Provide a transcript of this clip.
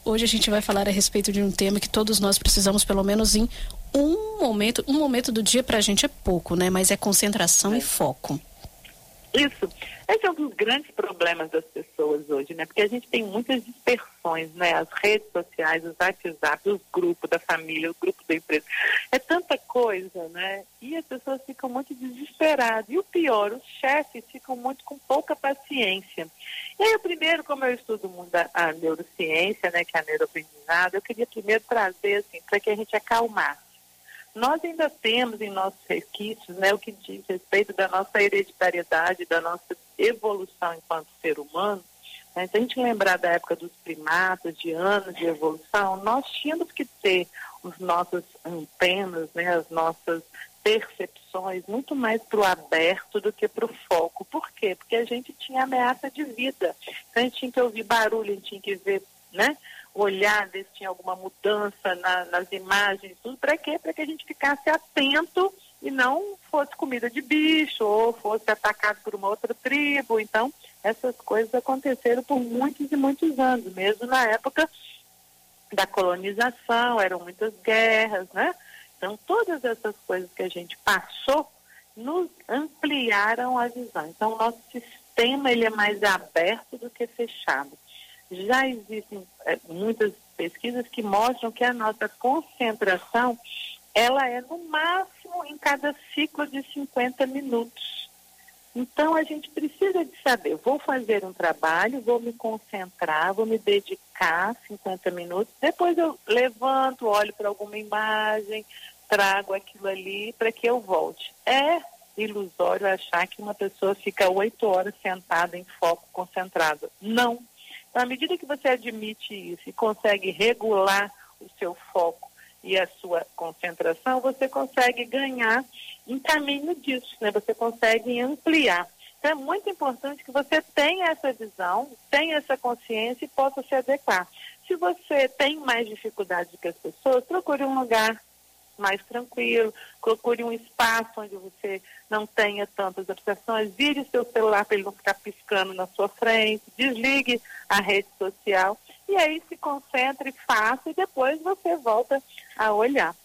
Hoje a gente vai falar a respeito de um tema que todos nós precisamos, pelo menos em um momento do dia pra gente é pouco, né? Mas é concentração e foco. Isso. Esse é um dos grandes problemas das pessoas hoje, né? Porque a gente tem muitas dispersões, né? As redes sociais, os WhatsApp, os grupos da família, os grupos da empresa. É tanta coisa, né? E as pessoas ficam muito desesperadas. E o pior, os chefes ficam muito com pouca paciência. E aí, primeiro, como eu estudo muito a neurociência, né? Que é a neuroaprendizado, eu queria primeiro trazer, assim, para que a gente acalmasse. Nós ainda temos em nossos resquícios, né, o que diz respeito da nossa hereditariedade, da nossa evolução enquanto ser humano. Né? Se a gente lembrar da época dos primatas, de anos de evolução, nós tínhamos que ter os nossos antenas, né, as nossas percepções muito mais para o aberto do que para o foco. Por quê? Porque a gente tinha ameaça de vida. Então, a gente tinha que ouvir barulho, a gente tinha que ver, né? Olhar, ver se tinha alguma mudança nas imagens, tudo. Para quê? Para que a gente ficasse atento e não fosse comida de bicho ou fosse atacado por uma outra tribo. Então, essas coisas aconteceram por muitos e muitos anos, mesmo na época da colonização, eram muitas guerras, né? Então, todas essas coisas que a gente passou nos ampliaram a visão. Então, o nosso sistema ele é mais aberto do que fechado. Já existem muitas pesquisas que mostram que a nossa concentração, ela é no máximo em cada ciclo de 50 minutos. Então, a gente precisa de saber, vou fazer um trabalho, vou me concentrar, vou me dedicar 50 minutos, depois eu levanto, olho para alguma imagem, trago aquilo ali para que eu volte. É ilusório achar que uma pessoa fica 8 horas sentada em foco concentrado. Não. À medida que você admite isso e consegue regular o seu foco e a sua concentração, você consegue ganhar em caminho disso, né? Você consegue ampliar. Então é muito importante que você tenha essa visão, tenha essa consciência e possa se adequar. Se você tem mais dificuldade do que as pessoas, procure um lugar mais tranquilo, procure um espaço onde você não tenha tantas obsessões, vire seu celular para ele não ficar piscando na sua frente, desligue a rede social e aí se concentre, faça e depois você volta a olhar.